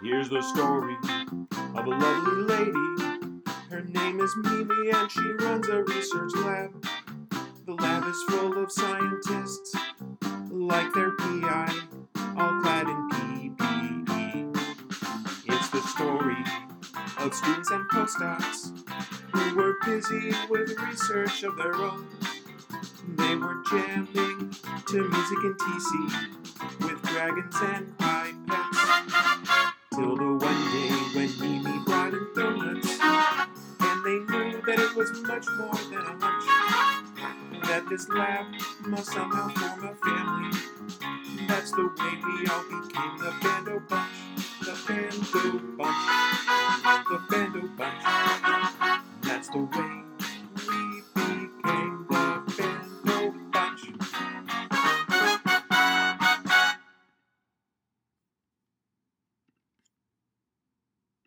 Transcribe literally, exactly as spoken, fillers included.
Here's the story of a lovely lady. Her name is Mimi and she runs a research lab. The lab is full of scientists, like their P I, all clad in P P E. It's the story of students and postdocs who were busy with research of their own. They were jamming to music in T C with dragons and pipettes. Till the one day when Mimi brought in donuts, and they knew that it was much more than a lunch. That this lab must somehow form a family. That's the way we all became the Bando Bunch. The Bando Bunch. The Bando Bunch. That's the way